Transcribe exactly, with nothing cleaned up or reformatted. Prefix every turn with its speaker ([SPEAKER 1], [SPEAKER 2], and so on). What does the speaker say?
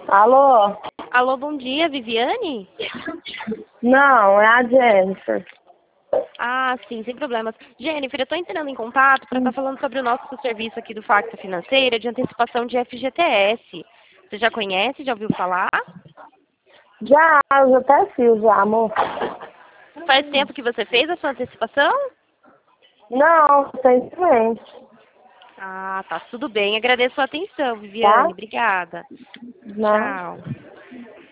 [SPEAKER 1] Alô?
[SPEAKER 2] Alô, bom dia, Viviane?
[SPEAKER 1] Não, é a Jennifer.
[SPEAKER 2] Ah, sim, sem problemas. Jennifer, eu estou entrando em contato para estar falando sobre o nosso serviço aqui do Facta Financeira de antecipação de F G T S. Você já conhece, já ouviu falar?
[SPEAKER 1] Já, eu já até fiz, já, amor.
[SPEAKER 2] Faz tempo que você fez a sua antecipação?
[SPEAKER 1] Não, simplesmente.
[SPEAKER 2] Ah, tá, tudo bem. Agradeço a atenção,
[SPEAKER 1] Tá?
[SPEAKER 2] Viviane. Obrigada.
[SPEAKER 1] Não.
[SPEAKER 2] Tchau.